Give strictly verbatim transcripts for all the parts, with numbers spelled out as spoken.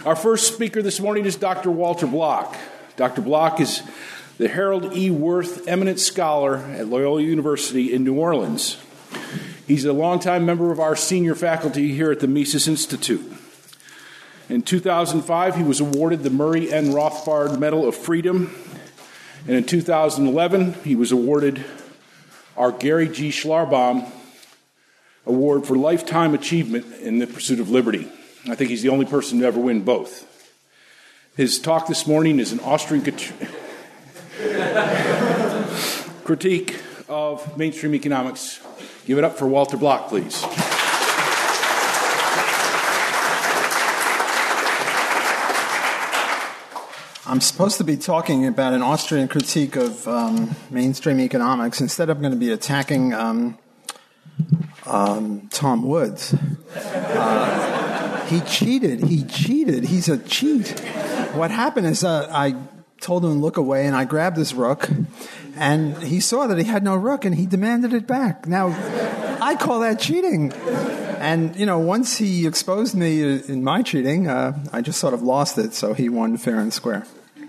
Our first speaker this morning is Doctor Walter Block. Doctor Block is the Harold E. Wirth Eminent Scholar at Loyola University in New Orleans. He's a longtime member of our senior faculty here at the Mises Institute. In two thousand five, he was awarded the Murray N. Rothbard Medal of Freedom, and in two thousand eleven, he was awarded our Gary G. Schlarbaum Award for Lifetime Achievement in the Pursuit of Liberty. I think he's the only person to ever win both. His talk this morning is an Austrian critique of mainstream economics. Give it up for Walter Block, please. I'm supposed to be talking about an Austrian critique of um, mainstream economics. Instead, I'm going to be attacking um, um, Tom Woods. Uh, he cheated. He cheated. He's a cheat. What happened is uh, I told him to look away, and I grabbed his rook, and he saw that he had no rook, and he demanded it back. Now, I call that cheating. And, you know, once he exposed me in my cheating, uh, I just sort of lost it, so he won fair and square.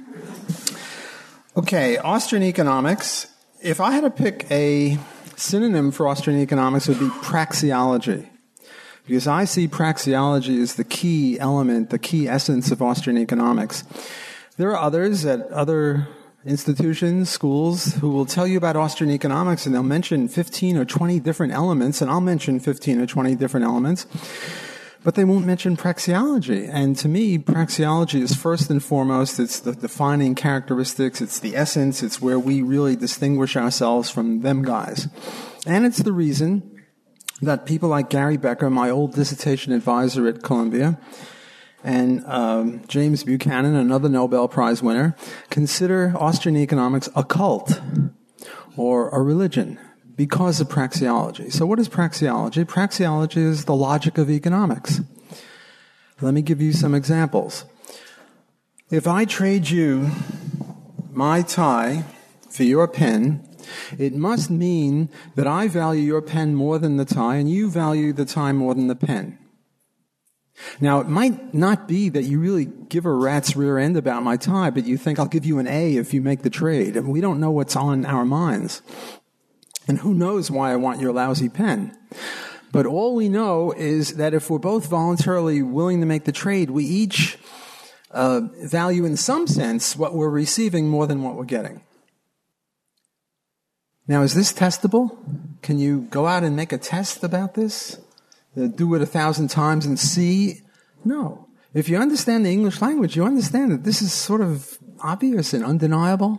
Okay, Austrian economics. If I had to pick a synonym for Austrian economics, it would be praxeology. Because I see praxeology as the key element, the key essence of Austrian economics. There are others at other institutions, schools, who will tell you about Austrian economics, and they'll mention fifteen or twenty different elements, and I'll mention fifteen or twenty different elements, but they won't mention praxeology. And to me, praxeology is first and foremost, it's the defining characteristics, it's the essence, it's where we really distinguish ourselves from them guys. And it's the reason that people like Gary Becker, my old dissertation advisor at Columbia, and um, James Buchanan, another Nobel Prize winner, consider Austrian economics a cult or a religion because of praxeology. So what is praxeology? Praxeology is the logic of economics. Let me give you some examples. If I trade you my tie for your pen, it must mean that I value your pen more than the tie and you value the tie more than the pen. Now, it might not be that you really give a rat's rear end about my tie, but you think I'll give you an A if you make the trade. And we don't know what's on our minds. And who knows why I want your lousy pen. But all we know is that if we're both voluntarily willing to make the trade, we each uh, value in some sense what we're receiving more than what we're getting. Now, is this testable? Can you go out and make a test about this? Do it a thousand times and see? No. If you understand the English language, you understand that this is sort of obvious and undeniable.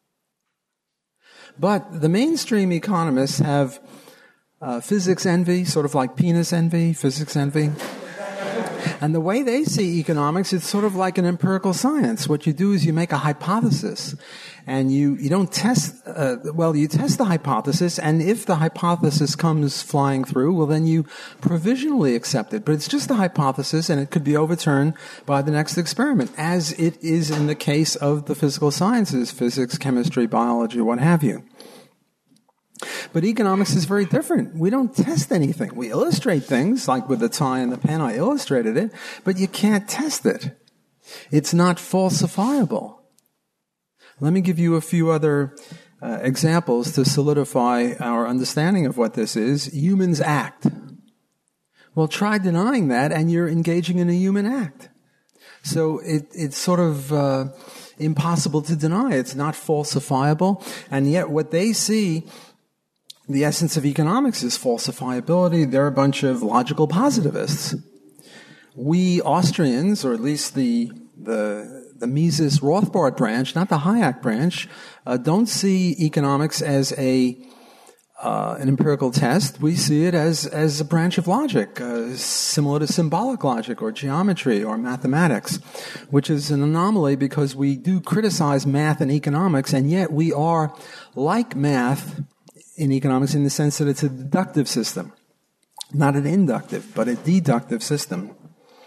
But the mainstream economists have uh, physics envy, sort of like penis envy, physics envy. And the way they see economics, it's sort of like an empirical science. What you do is you make a hypothesis. And you, you don't test, uh, well, you test the hypothesis, and if the hypothesis comes flying through, well, then you provisionally accept it. But it's just a hypothesis, and it could be overturned by the next experiment, as it is in the case of the physical sciences, physics, chemistry, biology, what have you. But economics is very different. We don't test anything. We illustrate things, like with the tie and the pen, I illustrated it, but you can't test it. It's not falsifiable. Let me give you a few other uh, examples to solidify our understanding of what this is. Humans act. Well, try denying that, and you're engaging in a human act. So it, it's sort of uh, impossible to deny. It's not falsifiable, and yet what they see, the essence of economics is falsifiability. They're a bunch of logical positivists. We Austrians, or at least the the the Mises Rothbard branch, not the Hayek branch, uh, don't see economics as a uh, an empirical test. We see it as as a branch of logic, uh, similar to symbolic logic or geometry or mathematics, which is an anomaly because we do criticize math and economics, and yet we are like math in economics in the sense that it's a deductive system, not an inductive, but a deductive system.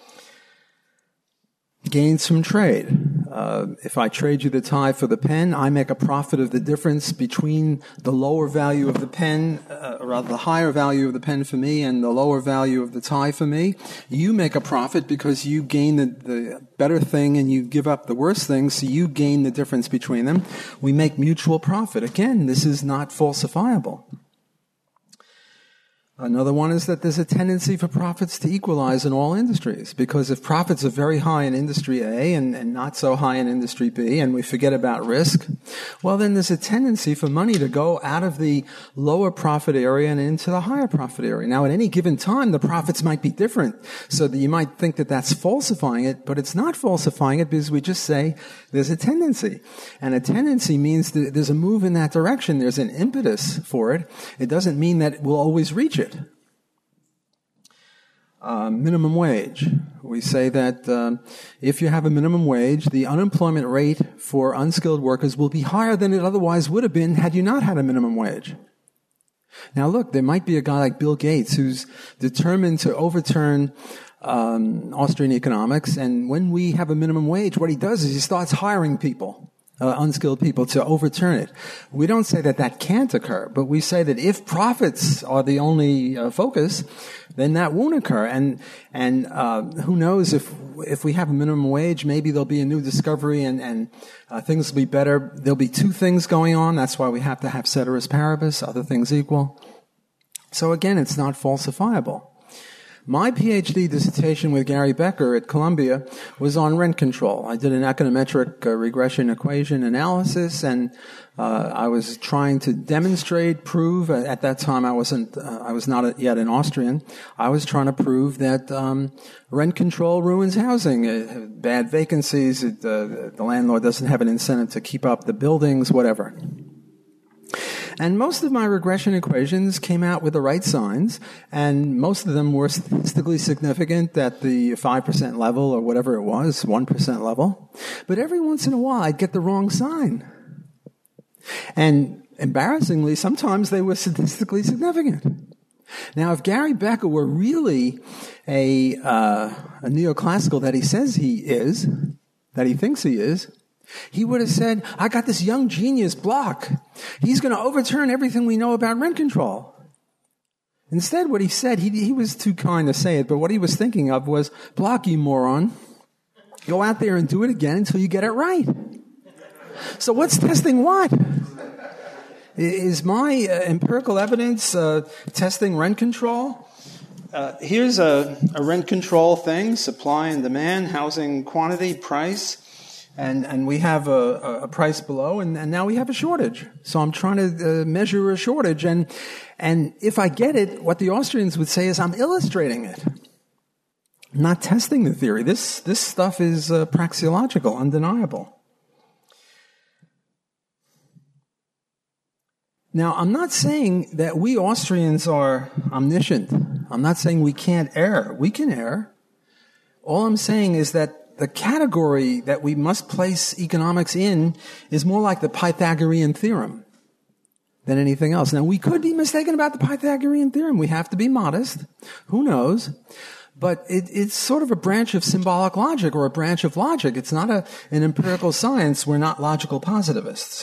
Gains from trade. Uh, if I trade you the tie for the pen, I make a profit of the difference between the lower value of the pen, uh, rather the higher value of the pen for me and the lower value of the tie for me. You make a profit because you gain the, the better thing and you give up the worse thing, so you gain the difference between them. We make mutual profit. Again, this is not falsifiable. Another one is that there's a tendency for profits to equalize in all industries, because if profits are very high in industry A and, and not so high in industry B, and we forget about risk, well, then there's a tendency for money to go out of the lower profit area and into the higher profit area. Now, at any given time, the profits might be different, so that you might think that that's falsifying it, but it's not falsifying it, because we just say there's a tendency. And a tendency means that there's a move in that direction. There's an impetus for it. It doesn't mean that we'll always reach it. Uh, minimum wage. We say that um, if you have a minimum wage, the unemployment rate for unskilled workers will be higher than it otherwise would have been had you not had a minimum wage. Now look, there might be a guy like Bill Gates who's determined to overturn um, Austrian economics, and when we have a minimum wage, what he does is he starts hiring people. Uh, unskilled people to overturn it. We don't say that that can't occur, but we say that if profits are the only uh, focus, then that won't occur. And and uh, who knows if if we have a minimum wage, maybe there'll be a new discovery and and uh, things will be better. There'll be two things going on. That's why we have to have ceteris paribus, other things equal. So again, it's not falsifiable. My PhD dissertation with Gary Becker at Columbia was on rent control. I did an econometric uh, regression equation analysis, and uh, I was trying to demonstrate, prove. Uh, at that time, I wasn't, uh, I was not yet an Austrian. I was trying to prove that um, rent control ruins housing. Uh, bad vacancies. It, uh, the landlord doesn't have an incentive to keep up the buildings, whatever. And most of my regression equations came out with the right signs, and most of them were statistically significant at the five percent level or whatever it was, one percent level. But every once in a while, I'd get the wrong sign. And embarrassingly, sometimes they were statistically significant. Now, if Gary Becker were really a, uh, a neoclassical that he says he is, that he thinks he is, he would have said, I got this young genius, Bloch. He's going to overturn everything we know about rent control. Instead, what he said, he, he was too kind to say it, but what he was thinking of was, Bloch, you moron, go out there and do it again until you get it right. So what's testing what? Is my uh, empirical evidence uh, testing rent control? Uh, here's a, a rent control thing, supply and demand, housing quantity, price. And, and we have a, a price below, and, and now we have a shortage. So I'm trying to uh, measure a shortage, and, and if I get it, what the Austrians would say is I'm illustrating it. I'm not testing the theory. This, this stuff is uh, praxeological, undeniable. Now, I'm not saying that we Austrians are omniscient. I'm not saying we can't err. We can err. All I'm saying is that the category that we must place economics in is more like the Pythagorean theorem than anything else. Now, we could be mistaken about the Pythagorean theorem. We have to be modest. Who knows? But it, it's sort of a branch of symbolic logic or a branch of logic. It's not a, an empirical science. We're not logical positivists.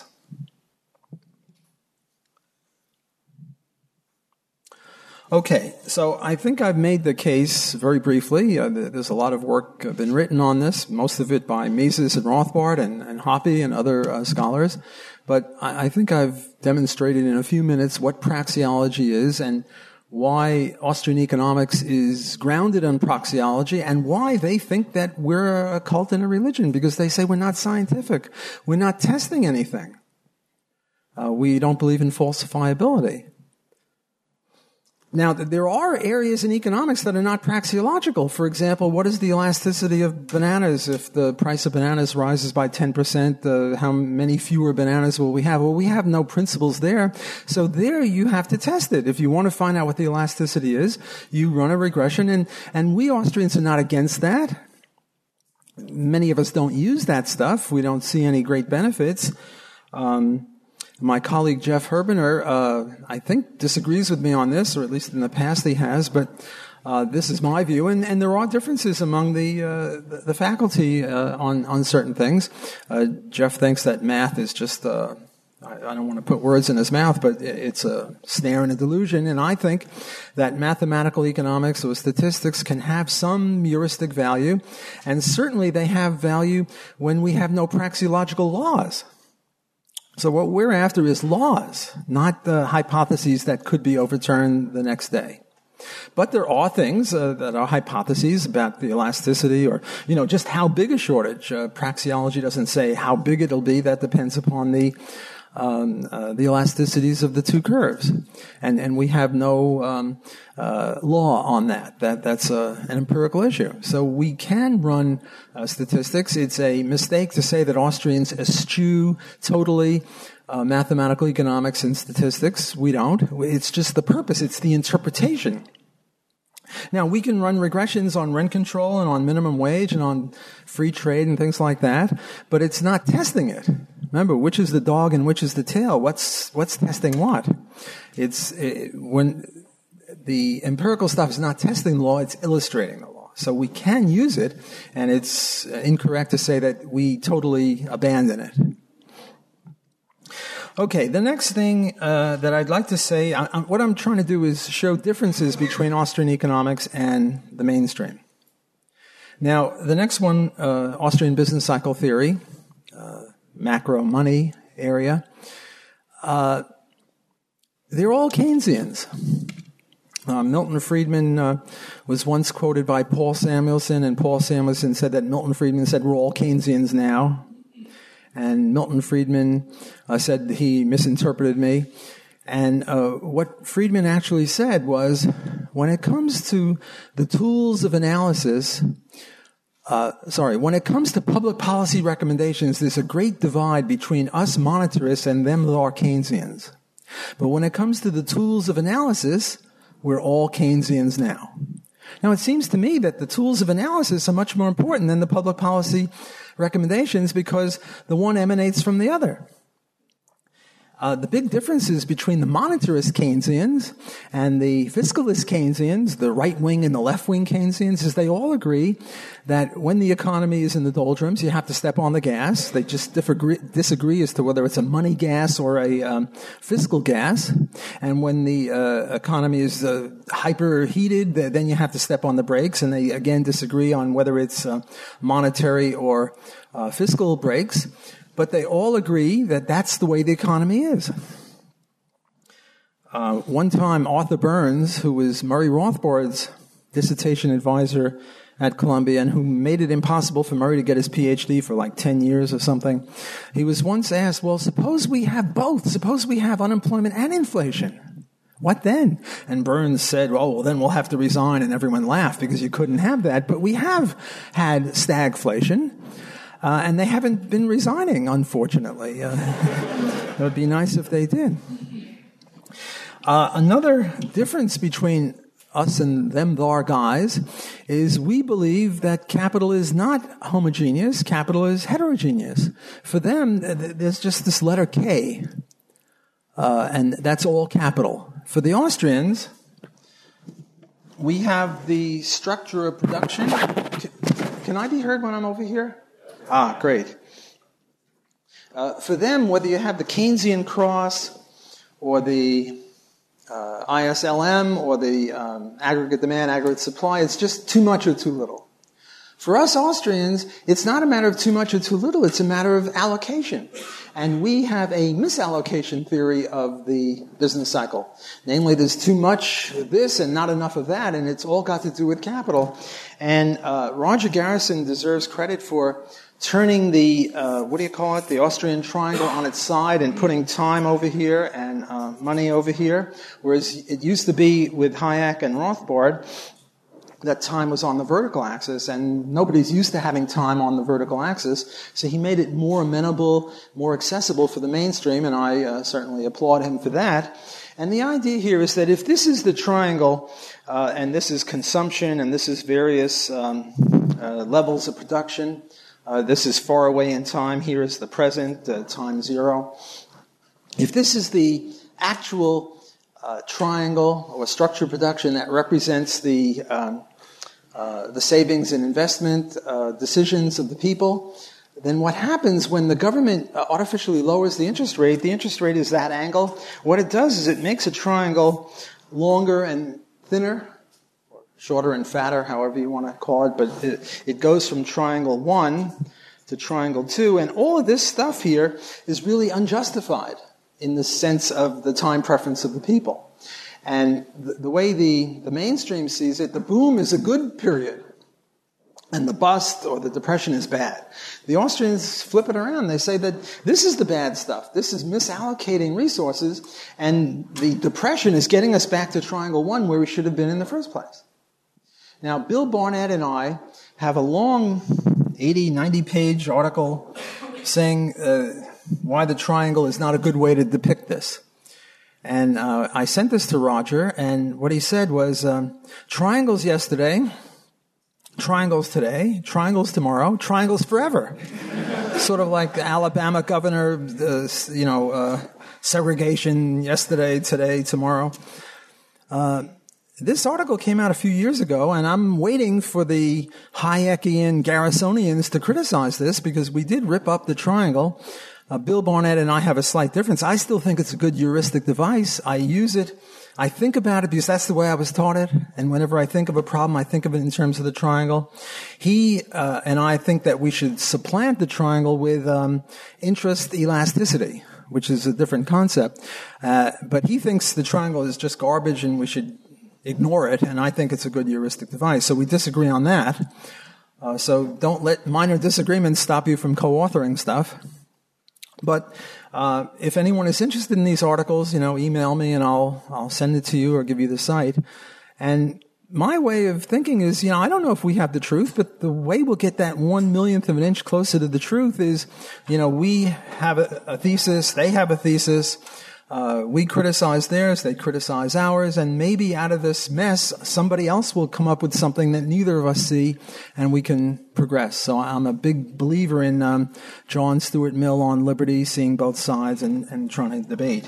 Okay, so I think I've made the case very briefly. Uh, there's a lot of work uh, been written on this, most of it by Mises and Rothbard and, and Hoppe and other uh, scholars. But I, I think I've demonstrated in a few minutes what praxeology is and why Austrian economics is grounded on praxeology and why they think that we're a cult and a religion, because they say we're not scientific. We're not testing anything. Uh, we don't believe in falsifiability. Now, there are areas in economics that are not praxeological. For example, what is the elasticity of bananas? If the price of bananas rises by ten percent, uh, how many fewer bananas will we have? Well, we have no principles there. So there you have to test it. If you want to find out what the elasticity is, you run a regression, and, and we Austrians are not against that. Many of us don't use that stuff. We don't see any great benefits. Um, My colleague Jeff Herbener, uh, I think, disagrees with me on this, or at least in the past he has, but uh, this is my view, and, and there are differences among the uh, the, the faculty uh, on, on certain things. Uh, Jeff thinks that math is just uh, I, I don't want to put words in his mouth, but it's a snare and a delusion. And I think that mathematical economics or statistics can have some heuristic value, and certainly they have value when we have no praxeological laws. So what we're after is laws, not the hypotheses that could be overturned the next day. But there are things uh, that are hypotheses about the elasticity or, you know, just how big a shortage. Uh, praxeology doesn't say how big it'll be. That depends upon the um, uh, the elasticities of the two curves. And and we have no um, uh, law on that. That That's a, an empirical issue. So we can run uh, statistics. It's a mistake to say that Austrians eschew totally Uh, mathematical economics and statistics. We don't. It's just the purpose. It's the interpretation. Now, we can run regressions on rent control and on minimum wage and on free trade and things like that, but it's not testing it. Remember, which is the dog and which is the tail? What's what's testing what? It's it, when the empirical stuff is not testing the law, it's illustrating the law. So we can use it, and it's incorrect to say that we totally abandon it. Okay, the next thing uh, that I'd like to say, I, I, what I'm trying to do is show differences between Austrian economics and the mainstream. Now, the next one, uh, Austrian business cycle theory, uh, macro money area, uh, they're all Keynesians. Uh, Milton Friedman uh, was once quoted by Paul Samuelson, and Paul Samuelson said that Milton Friedman said we're all Keynesians now. And Milton Friedman uh, said he misinterpreted me. And uh, what Friedman actually said was, when it comes to the tools of analysis, uh, sorry, when it comes to public policy recommendations, there's a great divide between us monetarists and them that are Keynesians. But when it comes to the tools of analysis, we're all Keynesians now. Now, it seems to me that the tools of analysis are much more important than the public policy recommendations because the one emanates from the other. Uh, the big differences between the monetarist Keynesians and the fiscalist Keynesians, the right-wing and the left-wing Keynesians, is they all agree that when the economy is in the doldrums, you have to step on the gas. They just disagree, disagree as to whether it's a money gas or a um, fiscal gas. And when the uh, economy is uh, hyper-heated, then you have to step on the brakes. And they, again, disagree on whether it's uh, monetary or uh, fiscal brakes. But they all agree that that's the way the economy is. Uh, one time, Arthur Burns, who was Murray Rothbard's dissertation advisor at Columbia and who made it impossible for Murray to get his P H D for like ten years or something, he was once asked, well, suppose we have both. Suppose we have unemployment and inflation. What then? And Burns said, oh, well, then we'll have to resign. And everyone laughed because you couldn't have that. But we have had stagflation. Uh, and they haven't been resigning, unfortunately. Uh, it would be nice if they did. Uh, another difference between us and them thar guys is we believe that capital is not homogeneous, capital is heterogeneous. For them, there's just this letter K, uh, and that's all capital. For the Austrians, we have the structure of production. Can I be heard when I'm over here? Ah, great. Uh, for them, whether you have the Keynesian cross or the uh, I S L M or the um, aggregate demand, aggregate supply, it's just too much or too little. For us Austrians, it's not a matter of too much or too little, it's a matter of allocation. And we have a misallocation theory of the business cycle. Namely, there's too much of this and not enough of that, and it's all got to do with capital. And uh, Roger Garrison deserves credit for turning the, uh, what do you call it, the Austrian triangle on its side and putting time over here and uh, money over here, whereas it used to be with Hayek and Rothbard that time was on the vertical axis, and nobody's used to having time on the vertical axis, so he made it more amenable, more accessible for the mainstream, and I uh, certainly applaud him for that. And the idea here is that if this is the triangle, uh, and this is consumption, and this is various um, uh, levels of production, uh, this is far away in time, here is the present, uh, time zero. If this is the actual uh, triangle or structure production that represents the um, Uh, the savings and investment uh, decisions of the people, then what happens when the government artificially lowers the interest rate, the interest rate is that angle. What it does is it makes a triangle longer and thinner, or shorter and fatter, however you want to call it, but it, it goes from triangle one to triangle two, and all of this stuff here is really unjustified in the sense of the time preference of the people. And the, the way the, the mainstream sees it, the boom is a good period, and the bust or the depression is bad. The Austrians flip it around. They say that this is the bad stuff. This is misallocating resources, and the depression is getting us back to triangle one where we should have been in the first place. Now, Bill Barnett and I have a long eighty, ninety page article saying uh, why the triangle is not a good way to depict this. And uh, I sent this to Roger, and what he said was, um, triangles yesterday, triangles today, triangles tomorrow, triangles forever. Sort of like the Alabama governor, the, you know, uh, segregation yesterday, today, tomorrow. Uh, this article came out a few years ago, and I'm waiting for the Hayekian Garrisonians to criticize this, because we did rip up the triangle. Uh, Bill Barnett and I have a slight difference. I still think it's a good heuristic device. I use it. I think about it because that's the way I was taught it. And whenever I think of a problem, I think of it in terms of the triangle. He uh, and I think that we should supplant the triangle with um, interest elasticity, which is a different concept. Uh, but he thinks the triangle is just garbage and we should ignore it. And I think it's a good heuristic device. So we disagree on that. Uh, so don't let minor disagreements stop you from co-authoring stuff. But uh, if anyone is interested in these articles, you know, email me and I'll I'll send it to you or give you the site. And my way of thinking is, you know, I don't know if we have the truth, but the way we'll get that one millionth of an inch closer to the truth is, you know, we have a, a thesis, they have a thesis, uh, we criticize theirs, they criticize ours, and maybe out of this mess, somebody else will come up with something that neither of us see, and we can progress. So I'm a big believer in um, John Stuart Mill on liberty, seeing both sides and, and trying to debate.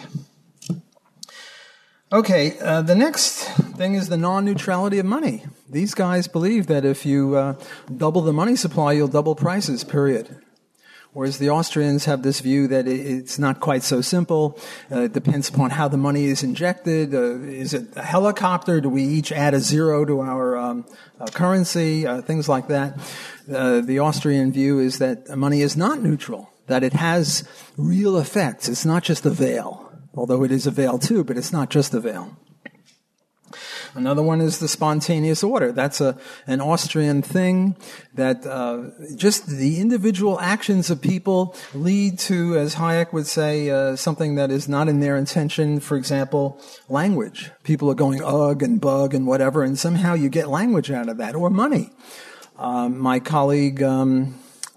Okay, uh, the next thing is the non-neutrality of money. These guys believe that if you uh, double the money supply, you'll double prices, period. Whereas the Austrians have this view that it's not quite so simple. Uh, it depends upon how the money is injected. Uh, is it a helicopter? Do we each add a zero to our um, uh, currency? Uh, things like that. Uh, the Austrian view is that money is not neutral, that it has real effects. It's not just a veil, although it is a veil too, but it's not just a veil. Another one is the spontaneous order. That's a an Austrian thing that uh, just the individual actions of people lead to, as Hayek would say, uh, something that is not in their intention. For example, language. People are going ugh and bug and whatever, and somehow you get language out of that, or money. Um, my colleague um,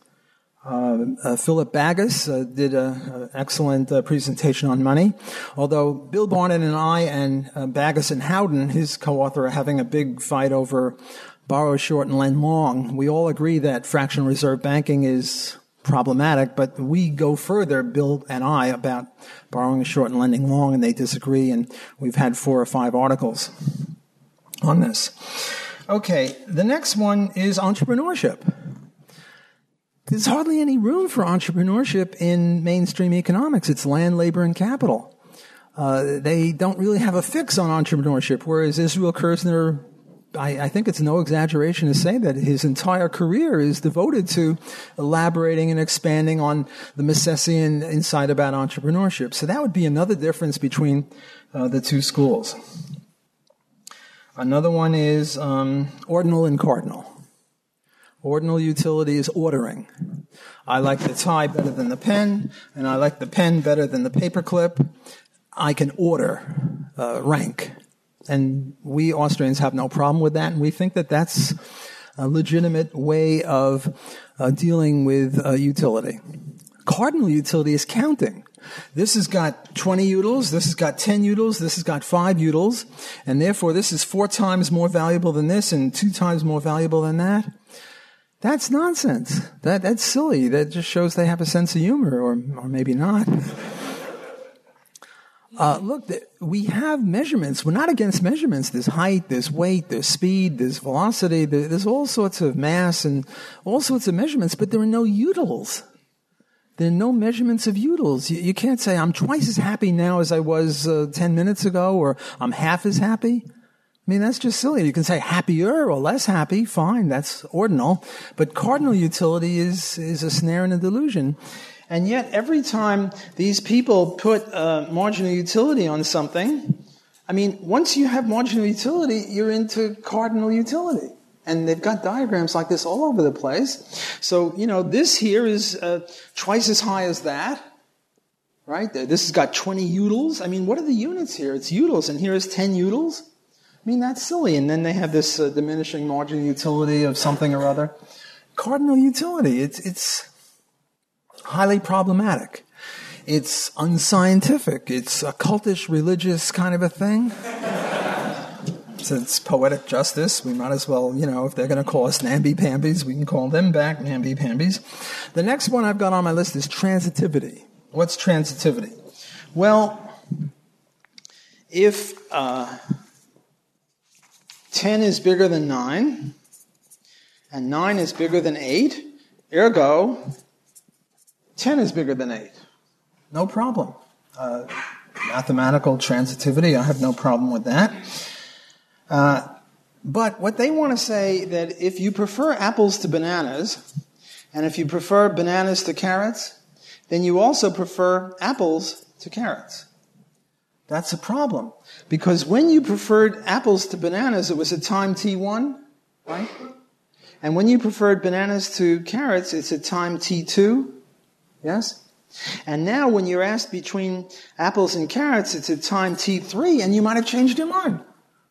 Uh, uh, Philip Bagas uh, did an excellent uh, presentation on money. Although Bill Barnett and I and uh, Bagas and Howden, his co-author, are having a big fight over borrow short and lend long. We all agree that fractional reserve banking is problematic, but we go further, Bill and I, about borrowing short and lending long, and they disagree, and we've had four or five articles on this. Okay, the next one is entrepreneurship. There's hardly any room for entrepreneurship in mainstream economics. It's land, labor, and capital. Uh, they don't really have a fix on entrepreneurship, whereas Israel Kirzner, I, I think it's no exaggeration to say that his entire career is devoted to elaborating and expanding on the Misesian insight about entrepreneurship. So that would be another difference between uh, the two schools. Another one is um, ordinal and cardinal. Ordinal utility is ordering. I like the tie better than the pen, and I like the pen better than the paperclip. I can order uh, rank. And we Austrians have no problem with that, and we think that that's a legitimate way of uh, dealing with uh, utility. Cardinal utility is counting. This has got twenty utils, this has got ten utils, this has got five utils, and therefore this is four times more valuable than this and two times more valuable than that. That's nonsense. That that's silly. That just shows they have a sense of humor, or or maybe not. Uh, look, th- we have measurements. We're not against measurements. There's height, there's weight, there's speed, there's velocity, there, there's all sorts of mass and all sorts of measurements, but there are no utils. There are no measurements of utils. You, you can't say, I'm twice as happy now as I was uh, ten minutes ago, or I'm half as happy. I mean, that's just silly. You can say happier or less happy, fine, that's ordinal. But cardinal utility is, is a snare and a delusion. And yet, every time these people put uh, marginal utility on something, I mean, once you have marginal utility, you're into cardinal utility. And they've got diagrams like this all over the place. So, you know, this here is uh, twice as high as that, right? This has got twenty utils. I mean, what are the units here? It's utils, and here is ten utils. I mean, that's silly. And then they have this uh, diminishing marginal utility of something or other. Cardinal utility, it's it's highly problematic. It's unscientific. It's a cultish, religious kind of a thing. Since poetic justice, we might as well, you know, if they're going to call us namby-pambies, we can call them back namby-pambies. The next one I've got on my list is transitivity. What's transitivity? Well, if uh, ten is bigger than nine, and nine is bigger than eight, ergo, ten is bigger than eight. No problem. Uh, mathematical transitivity, I have no problem with that. Uh, but what they want to say that if you prefer apples to bananas, and if you prefer bananas to carrots, then you also prefer apples to carrots. That's a problem. Because when you preferred apples to bananas, it was at time t one, right? And when you preferred bananas to carrots, it's at time t two, yes? And now when you're asked between apples and carrots, it's at time t three, and you might have changed your mind.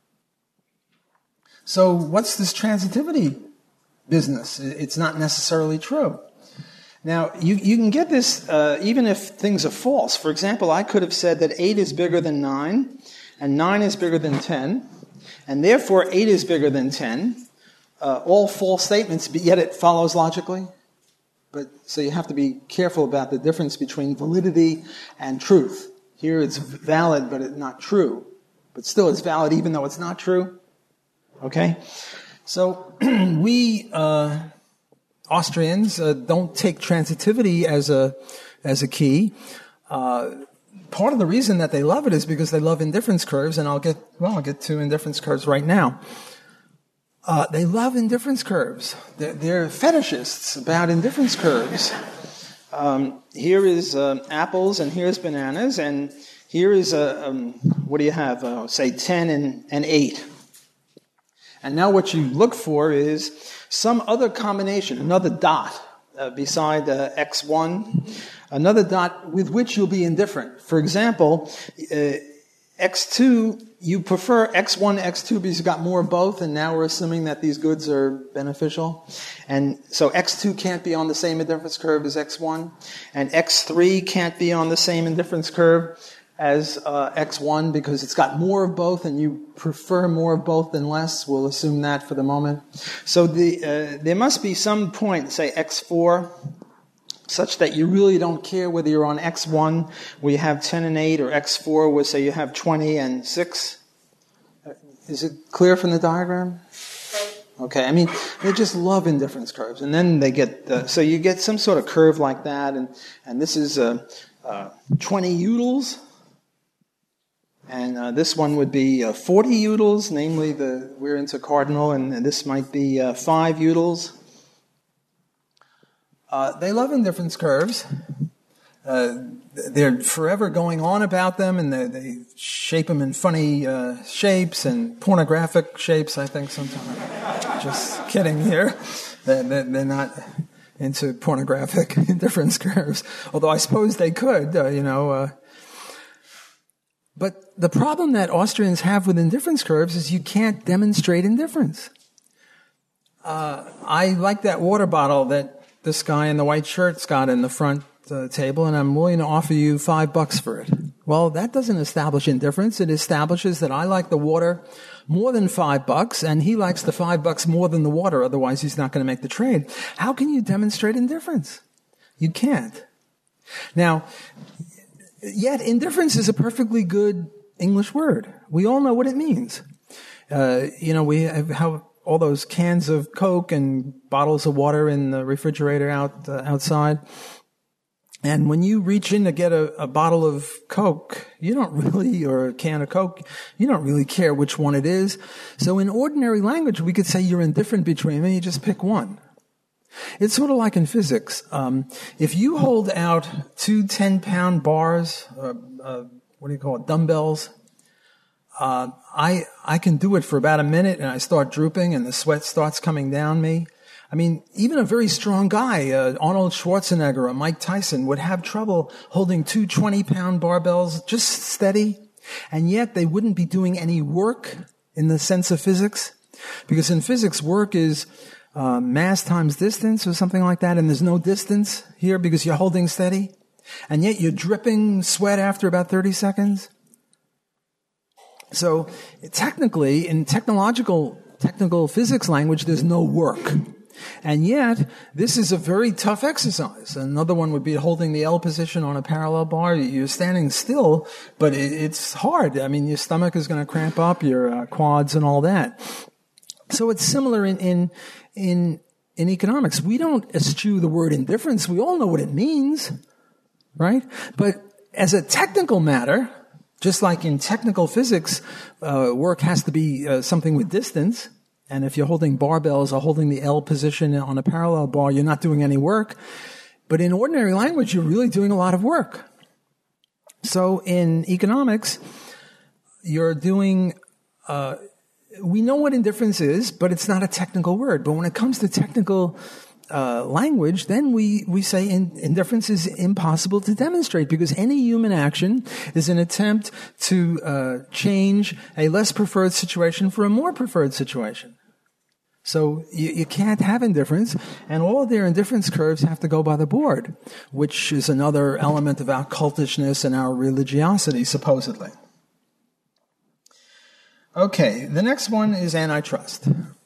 So what's this transitivity business? It's not necessarily true. Now, you, you can get this uh, even if things are false. For example, I could have said that eight is bigger than nine, and nine is bigger than ten, and therefore eight is bigger than ten. Uh, all false statements, but yet it follows logically. But so you have to be careful about the difference between validity and truth. Here it's valid, but it's not true. But still it's valid even though it's not true. Okay? So we uh, Austrians uh, don't take transitivity as a as a key. Uh, part of the reason that they love it is because they love indifference curves, and I'll get well, I'll get to indifference curves right now. Uh, they love indifference curves. They're, they're fetishists about indifference curves. Um, here is uh, apples, and here's bananas, and here is a uh, um, what do you have? Uh, say ten and, and eight. And now what you look for is some other combination, another dot uh, beside uh, x one, another dot with which you'll be indifferent. For example, uh, x two, you prefer x one, x two because you've got more of both, and now we're assuming that these goods are beneficial. And so x two can't be on the same indifference curve as x one, and x three can't be on the same indifference curve as uh, x one because it's got more of both and you prefer more of both than less. We'll assume that for the moment. So the uh, there must be some point, say x four, such that you really don't care whether you're on x one where you have ten and eight or x four where, say, you have twenty and six. Is it clear from the diagram? Okay, I mean, they just love indifference curves. And then they get, uh, so you get some sort of curve like that, and, and this is uh, uh, twenty utils. And uh, this one would be uh, forty utils, namely the we're into cardinal, and, and this might be uh, five utils. Uh, they love indifference curves. Uh, they're forever going on about them, and they, they shape them in funny uh, shapes and pornographic shapes, I think, sometimes. Just kidding here. They're, they're not into pornographic indifference curves, although I suppose they could, uh, you know. Uh, But the problem that Austrians have with indifference curves is you can't demonstrate indifference. Uh, I like that water bottle that this guy in the white shirt's got in the front uh, table, and I'm willing to offer you five bucks for it. Well, that doesn't establish indifference. It establishes that I like the water more than five bucks, and he likes the five bucks more than the water. Otherwise, he's not going to make the trade. How can you demonstrate indifference? You can't. Now, Yet indifference is a perfectly good English word. We all know what it means. Uh, you know, we have how all those cans of Coke and bottles of water in the refrigerator out uh, outside. And when you reach in to get a, a bottle of Coke, you don't really, or a can of Coke, you don't really care which one it is. So in ordinary language, we could say you're indifferent between them, you just pick one. It's sort of like in physics. Um, if you hold out two ten-pound bars, uh, uh, what do you call it, dumbbells, uh, I I can do it for about a minute, and I start drooping, and the sweat starts coming down me. I mean, even a very strong guy, uh, Arnold Schwarzenegger or Mike Tyson, would have trouble holding two twenty-pound barbells just steady, and yet they wouldn't be doing any work in the sense of physics, because in physics, work is uh, mass times distance or something like that, and there's no distance here because you're holding steady, and yet you're dripping sweat after about thirty seconds. So technically, in technological, technical physics language, there's no work. And yet, this is a very tough exercise. Another one would be holding the L position on a parallel bar. You're standing still, but it's hard. I mean, your stomach is going to cramp up, your uh, quads and all that. So it's similar in, in, in, in economics. We don't eschew the word indifference. We all know what it means, right? But as a technical matter, just like in technical physics, uh, work has to be uh, something with distance. And if you're holding barbells or holding the L position on a parallel bar, you're not doing any work. But in ordinary language, you're really doing a lot of work. So in economics, you're doing, uh, we know what indifference is, but it's not a technical word. But when it comes to technical uh, language, then we, we say in, indifference is impossible to demonstrate, because any human action is an attempt to uh, change a less preferred situation for a more preferred situation. So you, you can't have indifference, and all of their indifference curves have to go by the board, which is another element of our cultishness and our religiosity, supposedly. Okay, the next one is antitrust.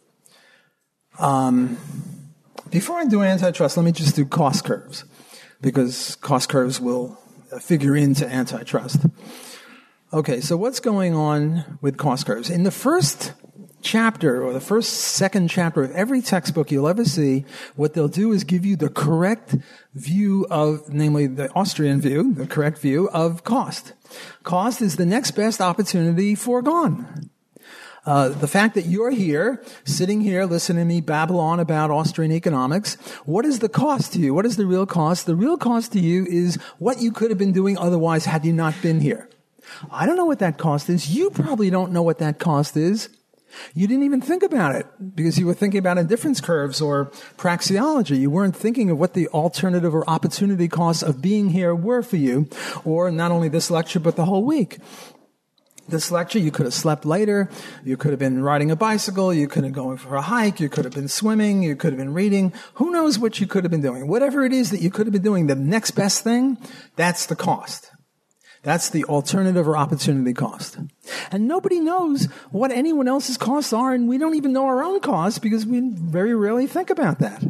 Um, before I do antitrust, let me just do cost curves, because cost curves will figure into antitrust. Okay, so what's going on with cost curves? In the first chapter, or the first, second chapter of every textbook you'll ever see, what they'll do is give you the correct view of, namely the Austrian view, the correct view of cost. Cost is the next best opportunity foregone. Uh, the fact that you're here, sitting here, listening to me babble on about Austrian economics, what is the cost to you? What is the real cost? The real cost to you is what you could have been doing otherwise had you not been here. I don't know what that cost is. You probably don't know what that cost is. You didn't even think about it because you were thinking about indifference curves or praxeology. You weren't thinking of what the alternative or opportunity costs of being here were for you, or not only this lecture, but the whole week. This lecture, you could have slept later, you could have been riding a bicycle, you could have been going for a hike, you could have been swimming, you could have been reading. Who knows what you could have been doing? Whatever it is that you could have been doing, the next best thing, that's the cost. That's the alternative or opportunity cost. And nobody knows what anyone else's costs are, and we don't even know our own costs because we very rarely think about that.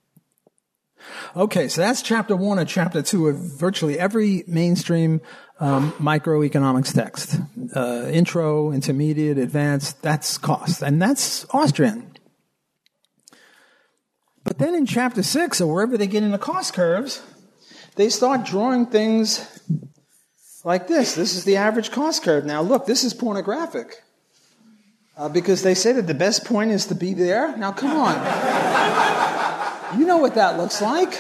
Okay, so that's chapter one and chapter two of virtually every mainstream um, microeconomics text. Uh, intro, intermediate, advanced, that's cost. And that's Austrian. But then in chapter six, or wherever they get into cost curves, they start drawing things like this. This is the average cost curve. Now look, this is pornographic. Uh, because they say that the best point is to be there. Now come on. You know what that looks like.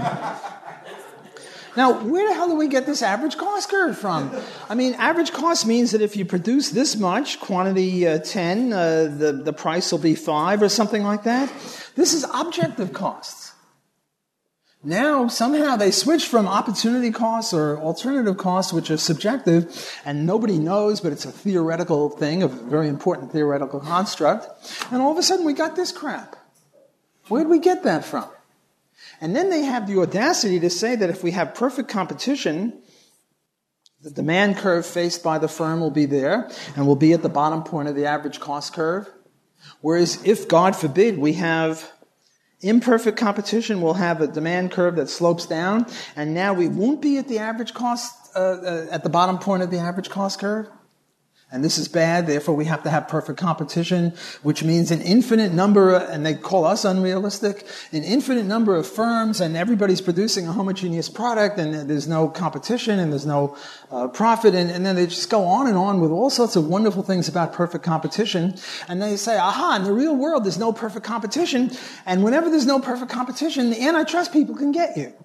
Now, where the hell do we get this average cost curve from? I mean, average cost means that if you produce this much, quantity uh, ten, uh, the, the price will be five or something like that. This is objective costs. Now, somehow they switch from opportunity costs or alternative costs, which are subjective, and nobody knows, but it's a theoretical thing, a very important theoretical construct. And all of a sudden we got this crap. Where'd we get that from? And then they have the audacity to say that if we have perfect competition, the demand curve faced by the firm will be there and will be at the bottom point of the average cost curve. Whereas if, God forbid, we have Imperfect competition will have a demand curve that slopes down, and now we won't be at the average cost, uh, uh, at the bottom point of the average cost curve. And this is bad, therefore we have to have perfect competition, which means an infinite number, and they call us unrealistic, an infinite number of firms, and everybody's producing a homogeneous product, and there's no competition, and there's no uh, profit, and, and then they just go on and on with all sorts of wonderful things about perfect competition, and they say, aha, in the real world there's no perfect competition, and whenever there's no perfect competition, the antitrust people can get you.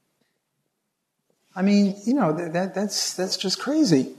I mean, you know, that, that's, that's just crazy.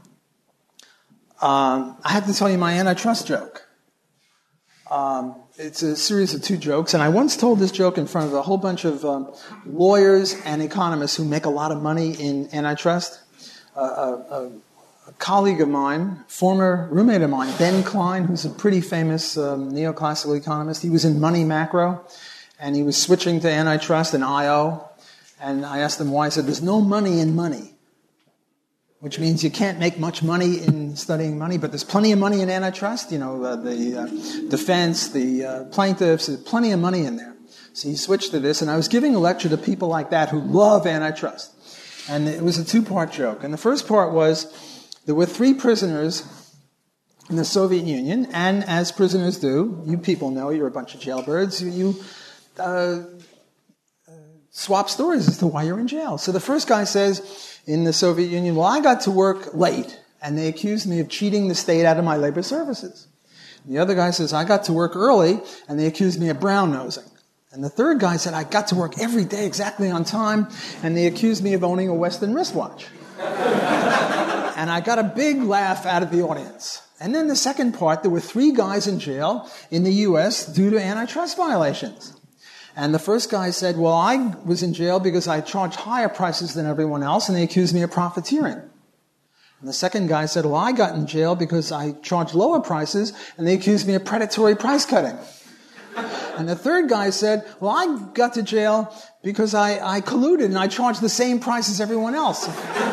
Um, I have to tell you my antitrust joke. Um, it's a series of two jokes, and I once told this joke in front of a whole bunch of um, lawyers and economists who make a lot of money in antitrust. Uh, a, a, a colleague of mine, former roommate of mine, Ben Klein, who's a pretty famous um, neoclassical economist, he was in Money Macro, and he was switching to antitrust and I O, and I asked him why. He said, there's no money in money. Which means you can't make much money in studying money, but there's plenty of money in antitrust. You know, uh, the uh, defense, the uh, plaintiffs, there's plenty of money in there. So he switched to this, and I was giving a lecture to people like that who love antitrust. And it was a two-part joke. And the first part was, there were three prisoners in the Soviet Union, and as prisoners do, you people know, you're a bunch of jailbirds, you uh, swap stories as to why you're in jail. So the first guy says, in the Soviet Union, well, I got to work late, and they accused me of cheating the state out of my labor services. And the other guy says, I got to work early, and they accused me of brown-nosing. And the third guy said, I got to work every day exactly on time, and they accused me of owning a Western wristwatch. And I got a big laugh out of the audience. And then the second part, there were three guys in jail in the U S due to antitrust violations. And the first guy said, well, I was in jail because I charged higher prices than everyone else, and they accused me of profiteering. And the second guy said, well, I got in jail because I charged lower prices, and they accused me of predatory price cutting. And the third guy said, well, I got to jail because I, I colluded, and I charged the same price as everyone else.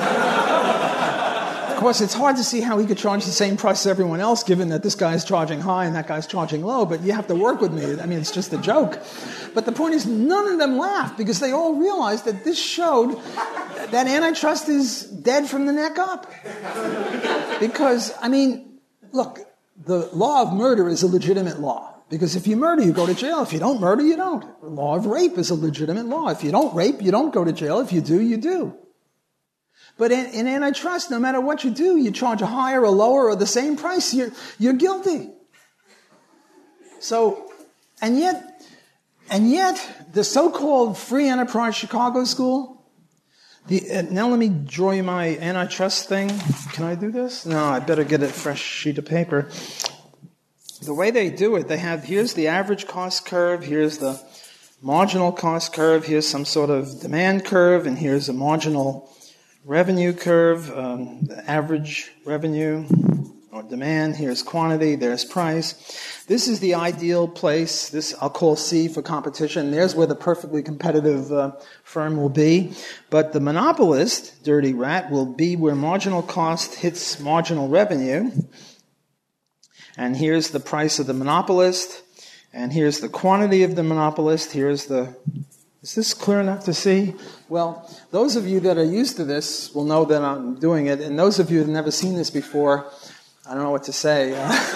Of course, it's hard to see how he could charge the same price as everyone else, given that this guy's charging high and that guy's charging low, but you have to work with me. I mean, it's just a joke. But the point is, none of them laughed, because they all realized that this showed that antitrust is dead from the neck up. Because, I mean, look, the law of murder is a legitimate law. Because if you murder, you go to jail. If you don't murder, you don't. The law of rape is a legitimate law. If you don't rape, you don't go to jail. If you do, you do. But in, in antitrust, no matter what you do, you charge a higher or lower or the same price, you're, you're guilty. So, and yet, and yet, the so-called Free Enterprise Chicago School, the, uh, now let me draw you my antitrust thing. Can I do this? No, I better get a fresh sheet of paper. The way they do it, they have, here's the average cost curve, here's the marginal cost curve, here's some sort of demand curve, and here's a marginal revenue curve, um, the average revenue or demand, here's quantity, there's price. This is the ideal place. This I'll call C for competition. There's where the perfectly competitive uh, firm will be. But the monopolist, dirty rat, will be where marginal cost hits marginal revenue. And here's the price of the monopolist. And here's the quantity of the monopolist. Here's the... Is this clear enough to see? Well, those of you that are used to this will know that I'm doing it. And those of you that have never seen this before, I don't know what to say.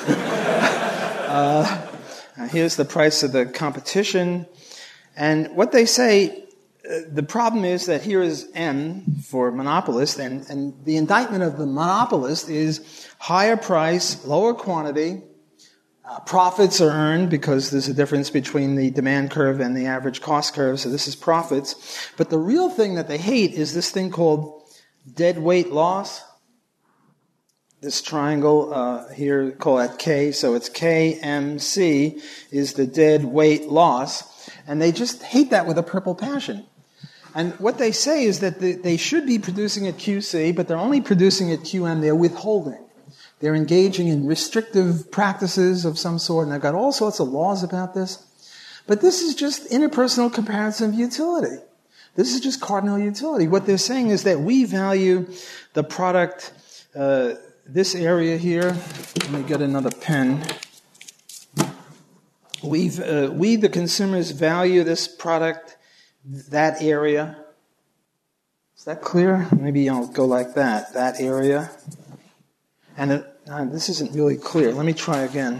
uh, here's the price of the competition. And what they say, uh, the problem is that here is M for monopolist, and, and the indictment of the monopolist is higher price, lower quantity. Uh, profits are earned because there's a difference between the demand curve and the average cost curve, so this is profits. But the real thing that they hate is this thing called dead weight loss. This triangle uh, here, call that K, so it's K M C is the dead weight loss. And they just hate that with a purple passion. And what they say is that they, they should be producing at Q C, but they're only producing at Q M, they're withholding. They're engaging in restrictive practices of some sort, and they've got all sorts of laws about this. But this is just interpersonal comparison of utility. This is just cardinal utility. What they're saying is that we value the product, uh, this area here. Let me get another pen. we've, uh, we, the consumers, value this product, that area. Is that clear? Maybe I'll go like that, that area. And it, uh, this isn't really clear. Let me try again.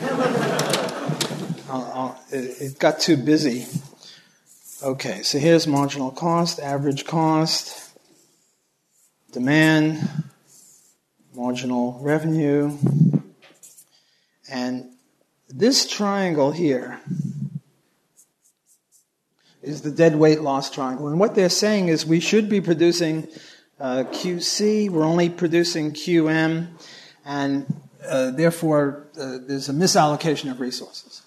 I'll, I'll, it, it got too busy. Okay, so here's marginal cost, average cost, demand, marginal revenue, and this triangle here is the dead weight loss triangle. And what they're saying is we should be producing uh, Q C, we're only producing Q M, and uh, therefore uh, there's a misallocation of resources.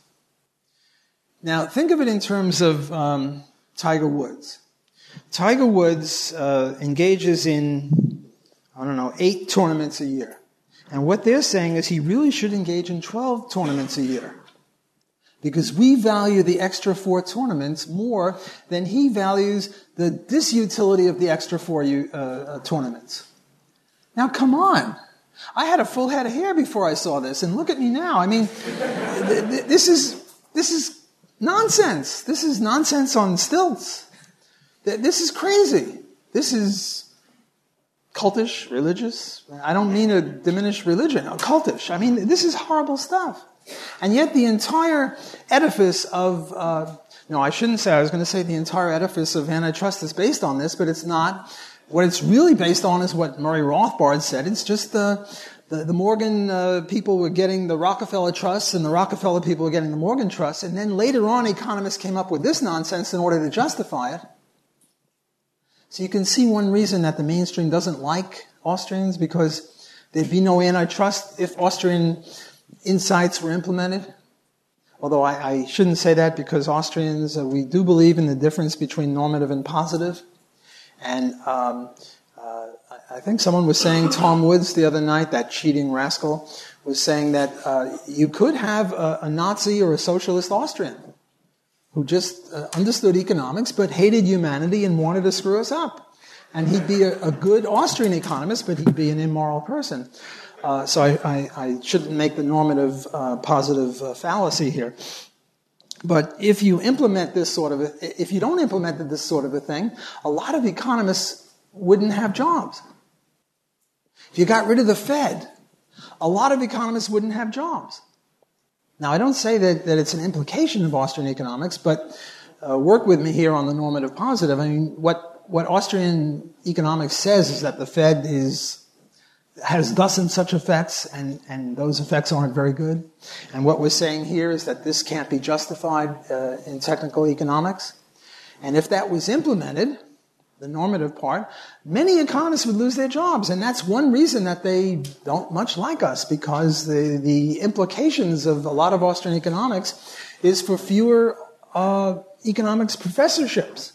Now, think of it in terms of um, Tiger Woods. Tiger Woods uh, engages in, I don't know, eight tournaments a year. And what they're saying is he really should engage in twelve tournaments a year. Because we value the extra four tournaments more than he values the disutility of the extra four uh, uh, tournaments. Now, come on. I had a full head of hair before I saw this, and look at me now. I mean, th- th- this is this is nonsense. This is nonsense on stilts. Th- this is crazy. This is cultish, religious. I don't mean to diminish religion. Cultish. I mean, this is horrible stuff. And yet the entire edifice of, uh, no, I shouldn't say, I was going to say the entire edifice of antitrust is based on this, but it's not. What it's really based on is what Murray Rothbard said. It's just the, the, the Morgan uh, people were getting the Rockefeller trusts, and the Rockefeller people were getting the Morgan trusts, and then later on economists came up with this nonsense in order to justify it. So you can see one reason that the mainstream doesn't like Austrians, because there'd be no antitrust if Austrian insights were implemented. Although I, I shouldn't say that, because Austrians, uh, we do believe in the difference between normative and positive. And um, uh, I think someone was saying, Tom Woods the other night, that cheating rascal, was saying that uh, you could have a, a Nazi or a socialist Austrian who just uh, understood economics but hated humanity and wanted to screw us up. And he'd be a, a good Austrian economist, but he'd be an immoral person. Uh, so I, I, I shouldn't make the normative uh, positive uh, fallacy here. But if you implement this sort of a, if you don't implement this sort of a thing, a lot of economists wouldn't have jobs. If you got rid of the Fed, a lot of economists wouldn't have jobs. Now, I don't say that, that it's an implication of Austrian economics, but uh, work with me here on the normative positive. I mean, what, what Austrian economics says is that the Fed is has thus and such effects, and, and those effects aren't very good. And what we're saying here is that this can't be justified uh, in technical economics. And if that was implemented, the normative part, many economists would lose their jobs. And that's one reason that they don't much like us, because the, the implications of a lot of Austrian economics is for fewer uh, economics professorships.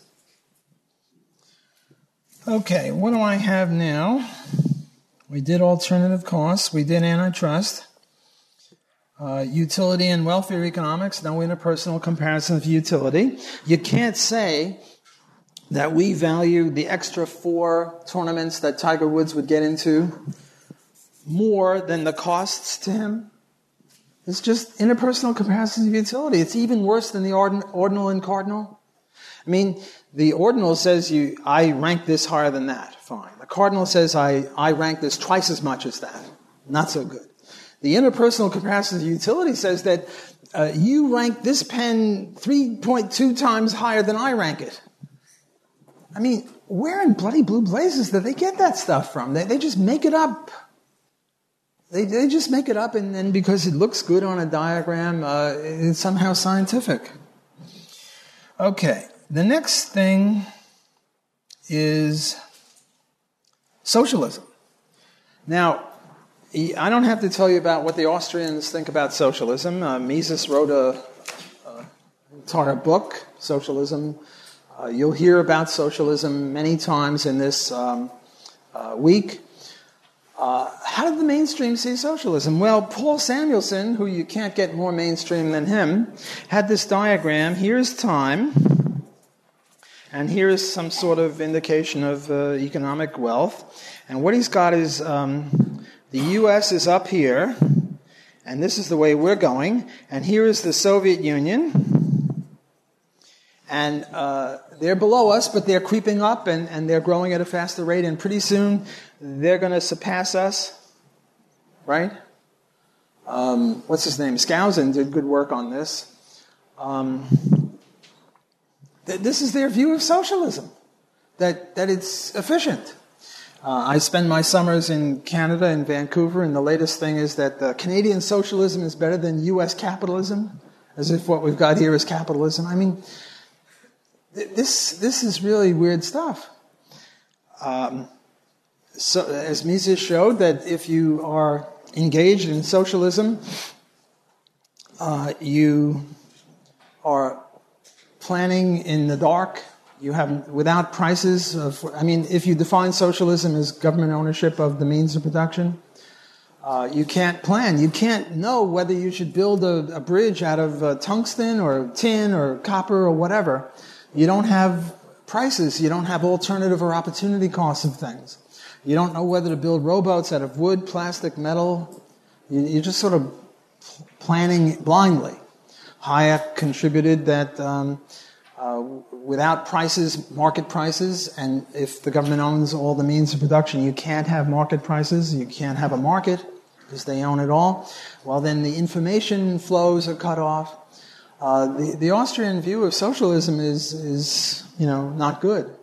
Okay, what do I have now? We did alternative costs. We did antitrust. Uh, utility and welfare economics. No interpersonal comparison of utility. You can't say that we value the extra four tournaments that Tiger Woods would get into more than the costs to him. It's just interpersonal comparisons of utility. It's even worse than the ordin- ordinal and cardinal. I mean, the ordinal says you, I rank this higher than that. Fine. The cardinal says I, I rank this twice as much as that. Not so good. The interpersonal comparison of utility says that uh, you rank this pen three point two times higher than I rank it. I mean, where in bloody blue blazes do they get that stuff from? They, they just make it up. They, they just make it up, and then because it looks good on a diagram, uh, it's somehow scientific. Okay. The next thing is socialism. Now, I don't have to tell you about what the Austrians think about socialism. Uh, Mises wrote a, a entire book, Socialism. Uh, you'll hear about socialism many times in this um, uh, week. Uh, how did the mainstream see socialism? Well, Paul Samuelson, who you can't get more mainstream than him, had this diagram. Here's time. And here's some sort of indication of uh, economic wealth. And what he's got is um, the U S is up here, And this is the way we're going. And here is the Soviet Union. And uh, they're below us, but they're creeping up, and, and they're growing at a faster rate. And pretty soon, they're going to surpass us. Right? Um, what's his name? Skousen did good work on this. Um, th- this is their view of socialism, that, that it's efficient. Uh, I spend my summers in Canada, in Vancouver, and the latest thing is that uh, Canadian socialism is better than U S capitalism, as if what we've got here is capitalism. I mean, th- this this is really weird stuff. Um, so, as Mises showed, that if you are engaged in socialism, uh, you are planning in the dark. You have, without prices of, I mean, if you define socialism as government ownership of the means of production, uh, you can't plan. You can't know whether you should build a, a bridge out of uh, tungsten or tin or copper or whatever. You don't have prices. You don't have alternative or opportunity costs of things. You don't know whether to build rowboats out of wood, plastic, metal. You, you're just sort of planning blindly. Hayek contributed that um, uh, without prices, market prices, and if the government owns all the means of production, you can't have market prices, you can't have a market because they own it all. Well, then the information flows are cut off. Uh, the, the Austrian view of socialism is, is you know, not good.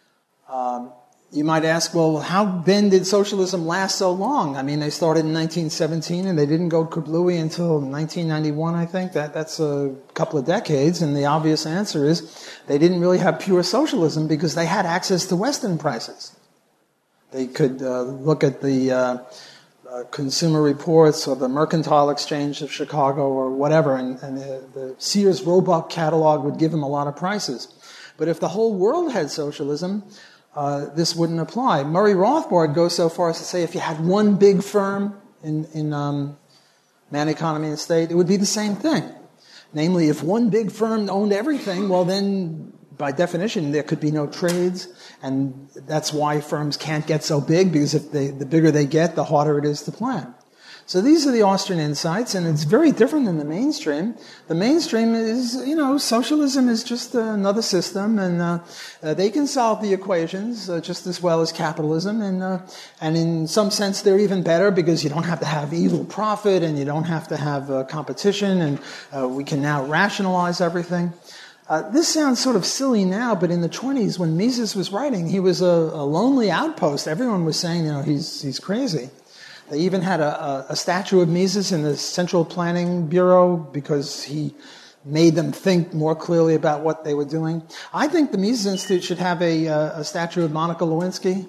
Um, You might ask, well, how then did socialism last so long? I mean, they started in nineteen seventeen and they didn't go kablooey until nineteen ninety-one, I think. That That's a couple of decades. And the obvious answer is they didn't really have pure socialism because they had access to Western prices. They could uh, look at the uh, uh, Consumer Reports or the Mercantile Exchange of Chicago or whatever, and, and the, the Sears Roebuck catalog would give them a lot of prices. But if the whole world had socialism, Uh, this wouldn't apply. Murray Rothbard goes so far as to say if you had one big firm in, in um, Man, Economy, and State, it would be the same thing. Namely, if one big firm owned everything, well then, by definition, there could be no trades, and that's why firms can't get so big, because if they, the bigger they get, the harder it is to plan. So these are the Austrian insights, and it's very different than the mainstream. The mainstream is, you know, socialism is just another system, and uh, uh, they can solve the equations uh, just as well as capitalism, and uh, and in some sense they're even better because you don't have to have evil profit, and you don't have to have uh, competition, and uh, we can now rationalize everything. Uh, this sounds sort of silly now, but in the twenties, when Mises was writing, he was a, a lonely outpost. Everyone was saying, you know, he's he's crazy. They even had a, a, a statue of Mises in the Central Planning Bureau because he made them think more clearly about what they were doing. I think the Mises Institute should have a, a statue of Monica Lewinsky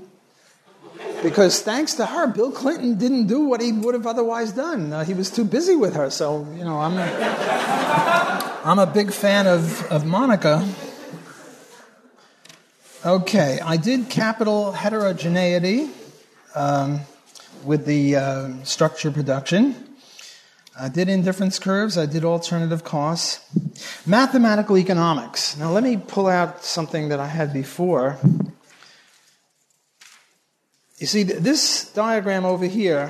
because thanks to her, Bill Clinton didn't do what he would have otherwise done. Uh, he was too busy with her. So, you know, I'm a, I'm a big fan of, of Monica. Okay, I did capital heterogeneity. Um, with the uh, structure production. I did indifference curves. I did alternative costs. Mathematical economics. Now let me pull out something that I had before. You see, this diagram over here,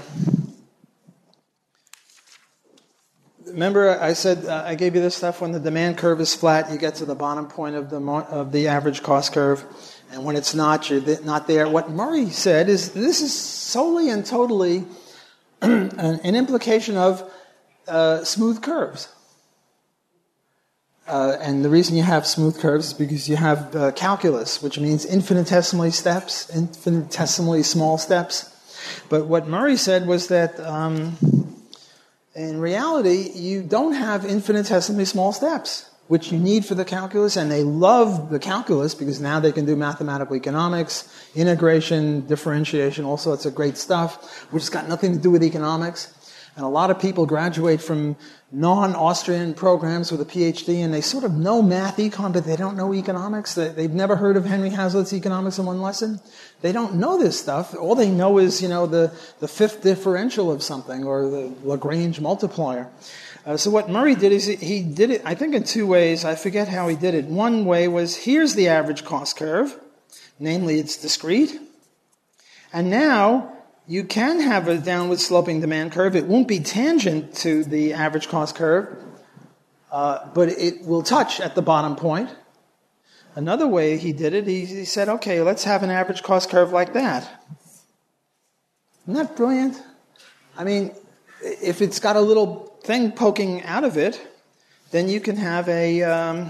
remember I said, uh, I gave you this stuff when the demand curve is flat, you get to the bottom point of the of the average cost curve. And when it's not, you're not there. What Murray said is this is solely and totally an, an implication of uh, smooth curves. Uh, and the reason you have smooth curves is because you have uh, calculus, which means infinitesimally steps, infinitesimally small steps. But what Murray said was that um, in reality, you don't have infinitesimally small steps, which you need for the calculus, and they love the calculus because now they can do mathematical economics, integration, differentiation, all sorts of great stuff, which has got nothing to do with economics. And a lot of people graduate from non-Austrian programs with a P H D, and they sort of know math econ, but they don't know economics. They've never heard of Henry Hazlitt's Economics in One Lesson. They don't know this stuff. All they know is, you know, the, the fifth differential of something, or the Lagrange multiplier. Uh, so what Murray did is he, he did it, I think, in two ways. I forget how he did it. One way was, here's the average cost curve. Namely, it's discrete. And now you can have a downward sloping demand curve. It won't be tangent to the average cost curve, uh, but it will touch at the bottom point. Another way he did it, he, he said, okay, let's have an average cost curve like that. Isn't that brilliant? I mean, if it's got a little thing poking out of it, then you can have a, um,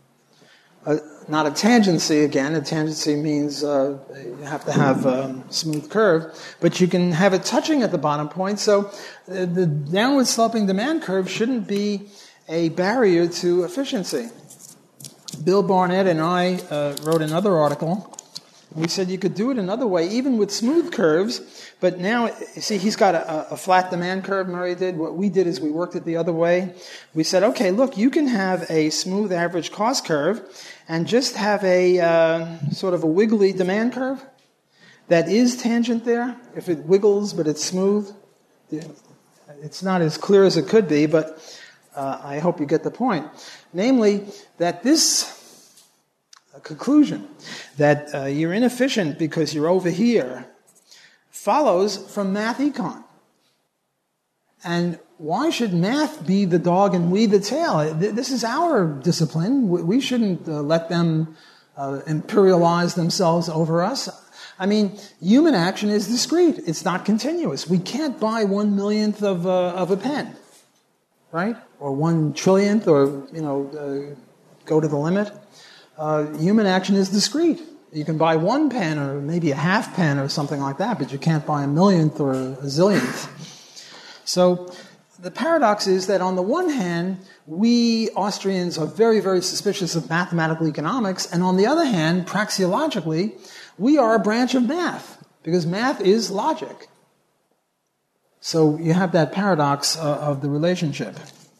a not a tangency again. A tangency means uh, you have to have a smooth curve, but you can have it touching at the bottom point. So uh, the downward sloping demand curve shouldn't be a barrier to efficiency. Bill Barnett and I uh, wrote another article. We said you could do it another way, even with smooth curves. But now, you see, he's got a, a flat demand curve, Murray did. What we did is we worked it the other way. We said, okay, look, you can have a smooth average cost curve and just have a uh, sort of a wiggly demand curve that is tangent there. If it wiggles, but it's smooth, it's not as clear as it could be, but uh, I hope you get the point. Namely, that this a conclusion that uh, you're inefficient because you're over here follows from math econ. And why should math be the dog and we the tail? This is our discipline. We shouldn't uh, let them uh, imperialize themselves over us. I mean, human action is discrete. It's not continuous. We can't buy one millionth of, uh, of a pen, right? Or one trillionth, or, you know, uh, go to the limit. Uh, human action is discrete. You can buy one pen or maybe a half pen or something like that, but you can't buy a millionth or a zillionth. So the paradox is that on the one hand, we Austrians are very, very suspicious of mathematical economics, and on the other hand, praxeologically, we are a branch of math, because math is logic. So you have that paradox uh, of the relationship.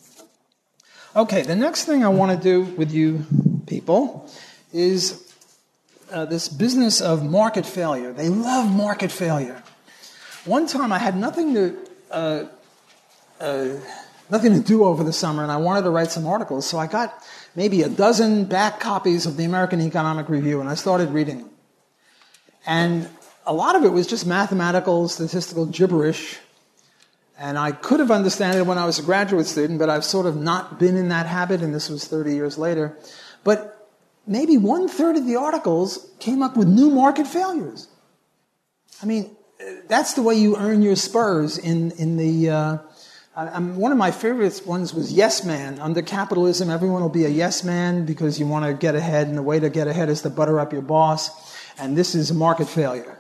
Okay, the next thing I want to do with you people is uh, this business of market failure. They love market failure. One time I had nothing to uh, uh, nothing to do over the summer, and I wanted to write some articles, so I got maybe a dozen back copies of the American Economic Review, and I started reading them. And a lot of it was just mathematical, statistical gibberish, and I could have understood it when I was a graduate student, but I've sort of not been in that habit, and this was thirty years later. But maybe one-third of the articles came up with new market failures. I mean, that's the way you earn your spurs in, in the... Uh, I'm, one of my favorite ones was Yes Man. Under capitalism, everyone will be a yes man because you want to get ahead, and the way to get ahead is to butter up your boss. And this is a market failure.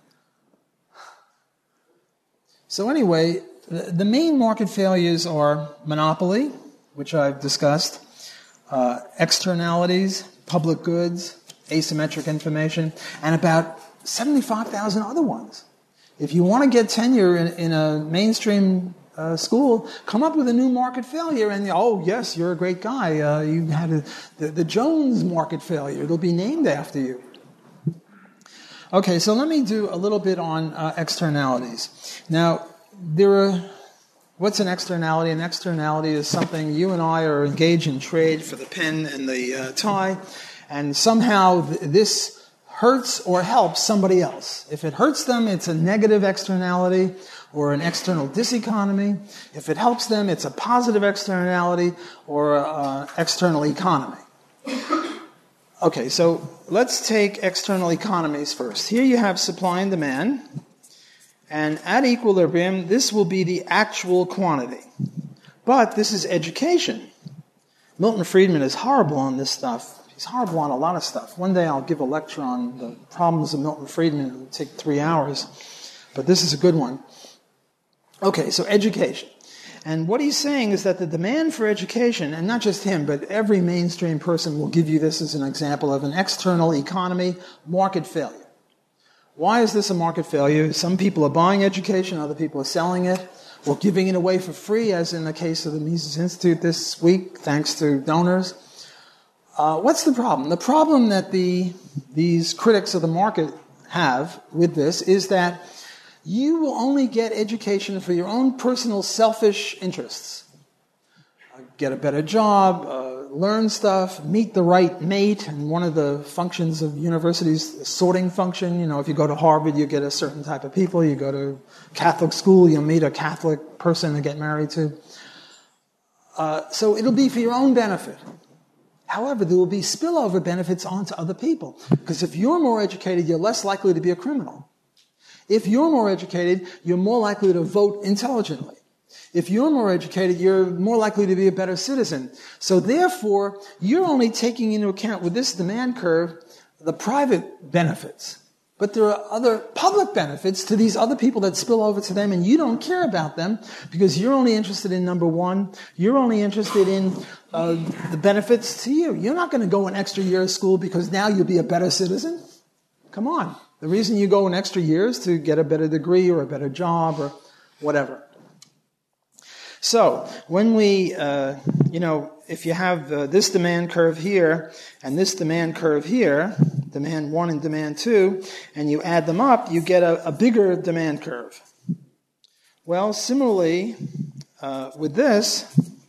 So anyway, the, the main market failures are monopoly, which I've discussed, uh, externalities, public goods, asymmetric information, and about seventy-five thousand other ones. If you want to get tenure in, in a mainstream uh, school, come up with a new market failure, and oh yes, you're a great guy. Uh, you had a, the, the Jones market failure. It'll be named after you. Okay, so let me do a little bit on uh, externalities. Now, there are, what's an externality? An externality is something you and I are engaged in trade for the pen and the uh, tie, and somehow th- this hurts or helps somebody else. If it hurts them, it's a negative externality or an external diseconomy. If it helps them, it's a positive externality or uh, external economy. Okay, so let's take external economies first. Here you have supply and demand, and at equilibrium, this will be the actual quantity. But this is education. Milton Friedman is horrible on this stuff. He's horrible on a lot of stuff. One day I'll give a lecture on the problems of Milton Friedman. It'll take three hours, but this is a good one. Okay, so education. And what he's saying is that the demand for education, and not just him, but every mainstream person will give you this as an example of an external economy market failure. Why is this a market failure? Some people are buying education, other people are selling it, or giving it away for free, as in the case of the Mises Institute this week, thanks to donors. Uh, what's the problem? The problem that the these critics of the market have with this is that you will only get education for your own personal selfish interests. Uh, get a better job, uh, learn stuff, meet the right mate, and one of the functions of universities, the sorting function. You know, if you go to Harvard, you get a certain type of people. You go to Catholic school, you'll meet a Catholic person to get married to. Uh, so it'll be for your own benefit. However, there will be spillover benefits onto other people. Because if you're more educated, you're less likely to be a criminal. If you're more educated, you're more likely to vote intelligently. If you're more educated, you're more likely to be a better citizen. So therefore, you're only taking into account with this demand curve the private benefits. But there are other public benefits to these other people that spill over to them, and you don't care about them because you're only interested in number one. You're only interested in uh, the benefits to you. You're not going to go an extra year of school because now you'll be a better citizen. Come on. The reason you go an extra year is to get a better degree or a better job or whatever. So, when we, uh, you know, if you have uh, this demand curve here and this demand curve here, demand one and demand two, and you add them up, you get a, a bigger demand curve. Well, similarly, uh, with this,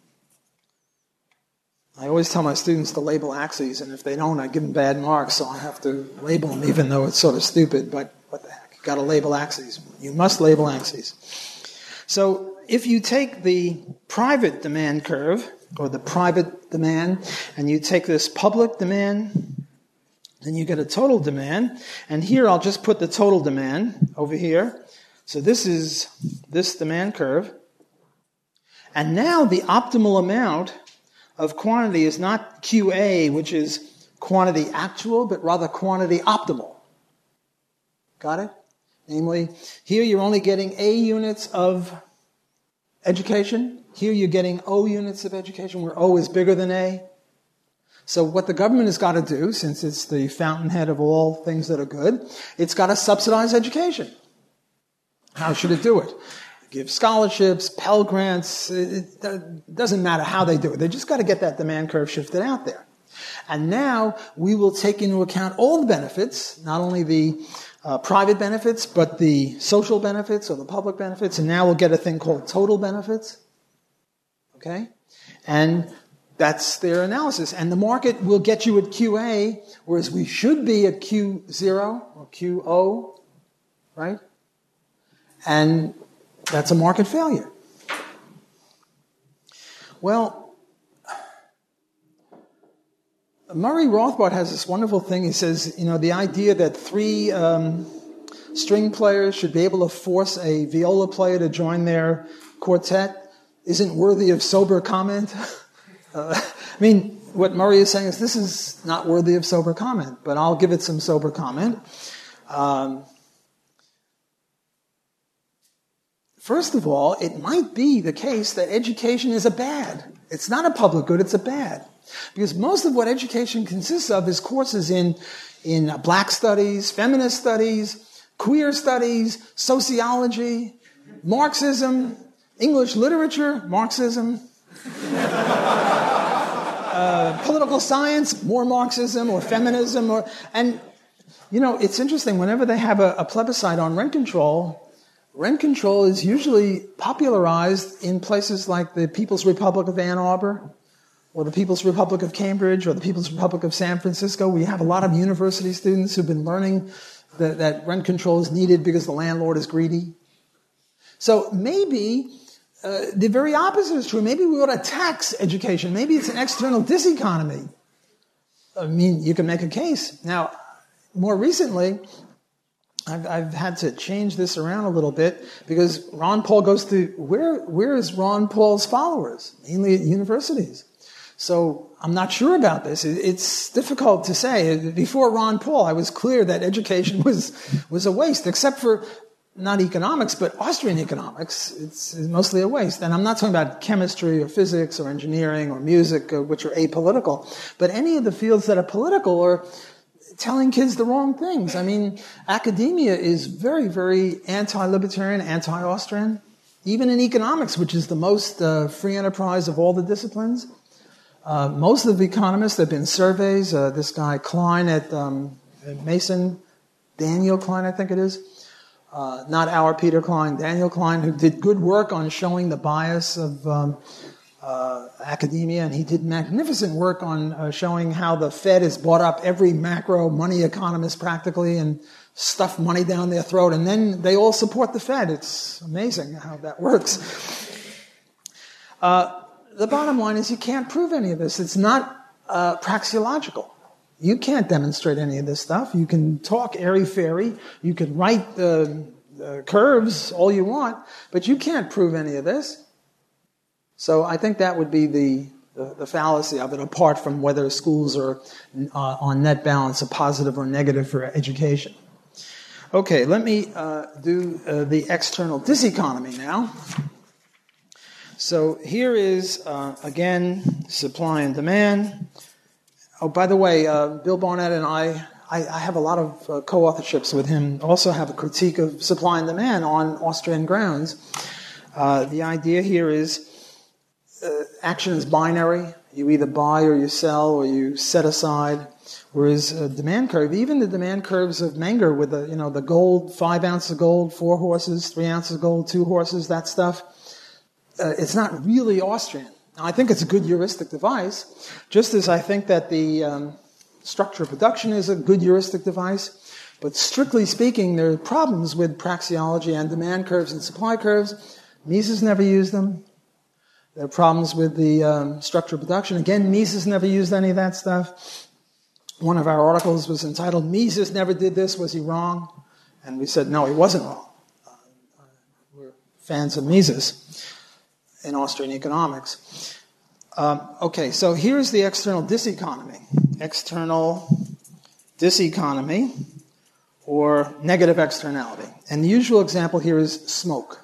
I always tell my students to label axes, and if they don't, I give them bad marks, so I have to label them, even though it's sort of stupid, but what the heck, you've got to label axes. You must label axes. So, if you take the private demand curve, or the private demand, and you take this public demand, then you get a total demand. And here I'll just put the total demand over here. So this is this demand curve. And now the optimal amount of quantity is not Q A, which is quantity actual, but rather quantity optimal. Got it? Namely, here you're only getting A units of education. Here you're getting O units of education, where O is bigger than A. So what the government has got to do, since it's the fountainhead of all things that are good, it's got to subsidize education. How should it do it? Give scholarships, Pell Grants. It doesn't matter how they do it. They just got to get that demand curve shifted out there. And now we will take into account all the benefits, not only the Uh, private benefits, but the social benefits or the public benefits, and now we'll get a thing called total benefits. Okay? And that's their analysis. And the market will get you at Q A, whereas we should be at Q zero or Q O, right? And that's a market failure. Well, Murray Rothbard has this wonderful thing. He says, you know, the idea that three um, string players should be able to force a viola player to join their quartet isn't worthy of sober comment. uh, I mean, what Murray is saying is this is not worthy of sober comment, but I'll give it some sober comment. Um, first of all, it might be the case that education is a bad. It's not a public good, it's a bad. Because most of what education consists of is courses in, in black studies, feminist studies, queer studies, sociology, Marxism, English literature, Marxism, uh, political science, more Marxism or feminism. Or, and, you know, it's interesting, whenever they have a, a plebiscite on rent control, rent control is usually popularized in places like the People's Republic of Ann Arbor, or the People's Republic of Cambridge, or the People's Republic of San Francisco. We have a lot of university students who've been learning that, that rent control is needed because the landlord is greedy. So maybe uh, the very opposite is true. Maybe we ought to tax education. Maybe it's an external diseconomy. I mean, you can make a case. Now, more recently, I've, I've had to change this around a little bit because Ron Paul goes to, where, where is Ron Paul's followers? Mainly at universities. So I'm not sure about this. It's difficult to say. Before Ron Paul, I was clear that education was was a waste, except for not economics, but Austrian economics. It's mostly a waste. And I'm not talking about chemistry or physics or engineering or music, which are apolitical. But any of the fields that are political are telling kids the wrong things. I mean, academia is very, very anti-libertarian, anti-Austrian. Even in economics, which is the most uh, free enterprise of all the disciplines. Uh, most of the economists, there have been surveys. Uh, this guy Klein at um, Mason, Daniel Klein, I think it is. Uh, not our Peter Klein, Daniel Klein, who did good work on showing the bias of um, uh, academia, and he did magnificent work on uh, showing how the Fed has bought up every macro money economist practically and stuffed money down their throat, and then they all support the Fed. It's amazing how that works. Uh, the bottom line is you can't prove any of this. It's not uh, praxeological. You can't demonstrate any of this stuff. You can talk airy-fairy. You can write the uh, curves all you want, but you can't prove any of this. So I think that would be the, the, the fallacy of it, apart from whether schools are uh, on net balance a positive or negative for education. Okay, let me uh, do uh, the external diseconomy now. So here is, uh, again, supply and demand. Oh, by the way, uh, Bill Barnett and I, I, I have a lot of uh, co-authorships with him, also have a critique of supply and demand on Austrian grounds. Uh, the idea here is uh, action is binary. You either buy or you sell or you set aside. Whereas a demand curve, even the demand curves of Menger with the, you know, the gold, five ounces of gold, four horses, three ounces of gold, two horses, that stuff, uh, it's not really Austrian. Now, I think it's a good heuristic device, just as I think that the um, structure of production is a good heuristic device. But strictly speaking, there are problems with praxeology and demand curves and supply curves. Mises never used them. There are problems with the um, structure of production. Again, Mises never used any of that stuff. One of our articles was entitled, Mises Never Did This, Was He Wrong? And we said, no, he wasn't wrong. Uh, uh, we're fans of Mises in Austrian economics. Um, okay, so here's the external diseconomy. External diseconomy, or negative externality. And the usual example here is smoke,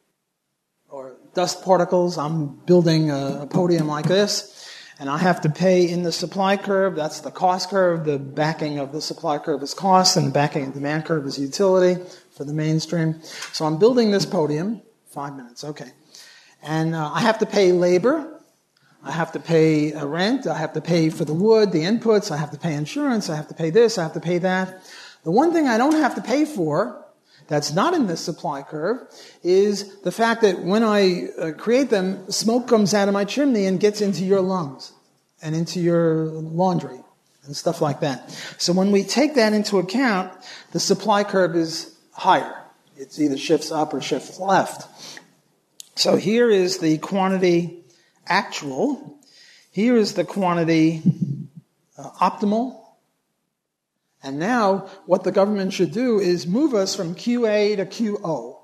or dust particles. I'm building a, a podium like this, and I have to pay in the supply curve. That's the cost curve. The backing of the supply curve is cost, and the backing of the demand curve is utility for the mainstream. So I'm building this podium. Five minutes, okay. And uh, I have to pay labor. I have to pay uh, rent. I have to pay for the wood, the inputs. I have to pay insurance. I have to pay this. I have to pay that. The one thing I don't have to pay for that's not in this supply curve is the fact that when I uh, create them, smoke comes out of my chimney and gets into your lungs and into your laundry and stuff like that. So when we take that into account, the supply curve is higher. It's either shifts up or shifts left. So here is the quantity actual. Here is the quantity uh, optimal. And now what the government should do is move us from Q A to Q O.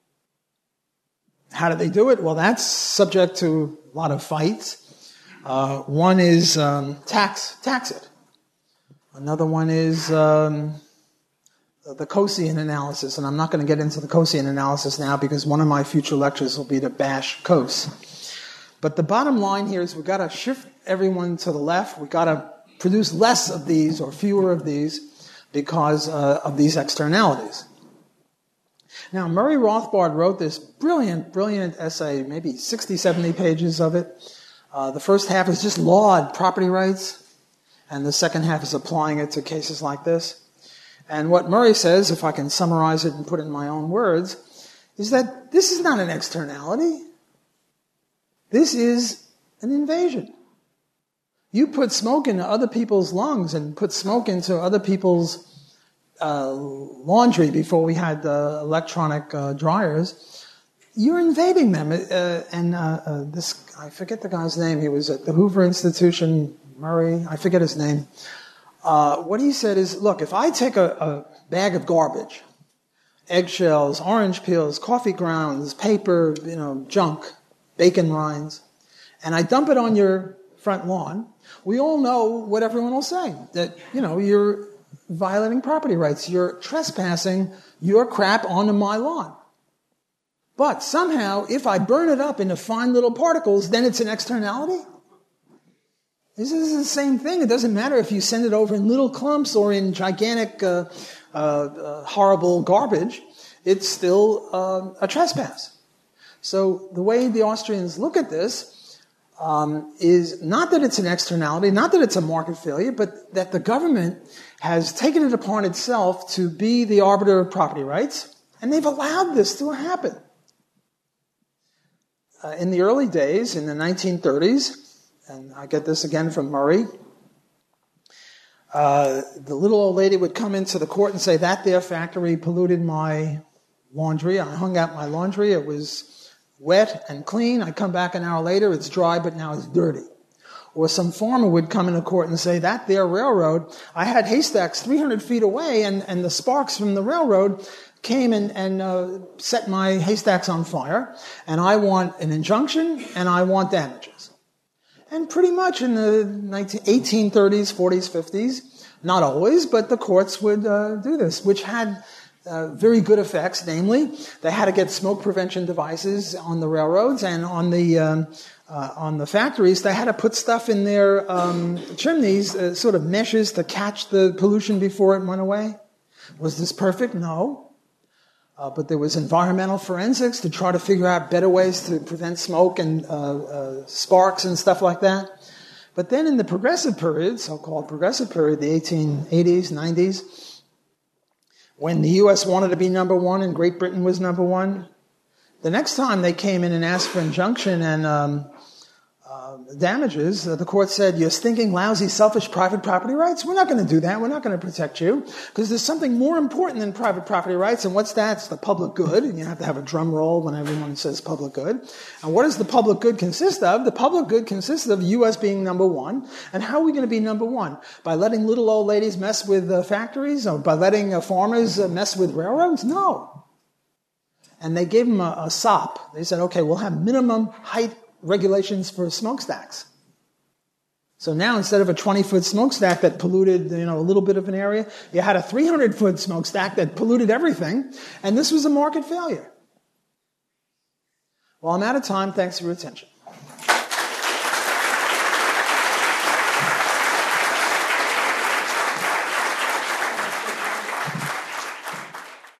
How do they do it? Well, that's subject to a lot of fights. Uh, one is um, tax, tax it. Another one is um, the Coase analysis, and I'm not going to get into the Coase analysis now because one of my future lectures will be to bash Coase. But the bottom line here is we've got to shift everyone to the left. We've got to produce less of these or fewer of these because uh, of these externalities. Now, Murray Rothbard wrote this brilliant, brilliant essay, maybe sixty, seventy pages of it. Uh, the first half is just laud property rights, and the second half is applying it to cases like this. And what Murray says, if I can summarize it and put it in my own words, is that this is not an externality. This is an invasion. You put smoke into other people's lungs and put smoke into other people's uh, laundry before we had uh, electronic uh, dryers. You're invading them. Uh, and uh, uh, this, I forget the guy's name. He was at the Hoover Institution, Murray. I forget his name. Uh, what he said is, look, if I take a, a bag of garbage, eggshells, orange peels, coffee grounds, paper, you know, junk, bacon rinds, and I dump it on your front lawn, we all know what everyone will say, that, you know, you're violating property rights. You're trespassing your crap onto my lawn. But somehow, if I burn it up into fine little particles, then it's an externality? This is the same thing. It doesn't matter if you send it over in little clumps or in gigantic, uh, uh, uh, horrible garbage. It's still uh, a trespass. So the way the Austrians look at this um, is not that it's an externality, not that it's a market failure, but that the government has taken it upon itself to be the arbiter of property rights, and they've allowed this to happen. uh, in the early days, in the nineteen thirties, and I get this again from Murray, uh, the little old lady would come into the court and say, that there factory polluted my laundry. I hung out my laundry. It was wet and clean. I come back an hour later, it's dry, but now it's dirty. Or some farmer would come into court and say, that there railroad, I had haystacks three hundred feet away, and, and the sparks from the railroad came and, and uh, set my haystacks on fire, and I want an injunction, and I want damages. And pretty much in the eighteen thirties, forties, fifties, not always, but the courts would uh, do this, which had uh, very good effects. Namely, they had to get smoke prevention devices on the railroads, and on the um, uh, on the factories, they had to put stuff in their um, chimneys, uh, sort of meshes to catch the pollution before it went away. Was this perfect? No. Uh, but there was environmental forensics to try to figure out better ways to prevent smoke and uh, uh, sparks and stuff like that. But then in the progressive period, so-called progressive period, the eighteen eighties, nineties, when the U S wanted to be number one and Great Britain was number one, the next time they came in and asked for injunction and um, uh, damages, uh, the court said, you're stinking, lousy, selfish private property rights? We're not going to do that. We're not going to protect you, because there's something more important than private property rights. And what's that? It's the public good. And you have to have a drum roll when everyone says public good. And what does the public good consist of? The public good consists of U S being number one. And how are we going to be number one? By letting little old ladies mess with uh, factories? Or by letting uh, farmers uh, mess with railroads? No. And they gave them a, a S O P. They said, okay, we'll have minimum height regulations for smokestacks. So now instead of a twenty-foot smokestack that polluted, you know, a little bit of an area, you had a three hundred foot smokestack that polluted everything, and this was a market failure. Well, I'm out of time. Thanks for your attention.